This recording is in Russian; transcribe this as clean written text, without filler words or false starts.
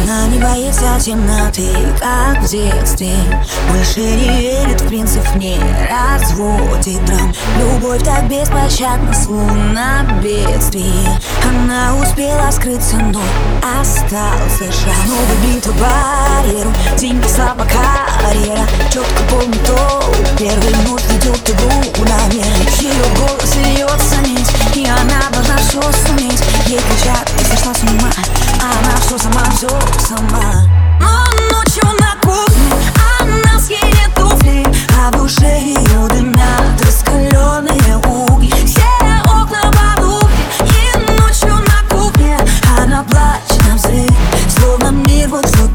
Она не боится темноты, как в детстве. Больше не верит в принцип, не разводит драм. Любовь так беспощадна, словно бедствие. Она успела скрыться, но остался шаг. Снова битва барьеру, деньги, слава, карьера. Четко помню то, первый ночь ведет игру на меры. Ее голос льется медь, и она должна все суметь. Ей кричат, ты сошла с ума, а она все сама. Но ночью на кухне она съедет туфли, а в душе ее дымят раскаленные угли. Все окна подухли, и ночью на кухне она плачет на взрыв, словно мир вот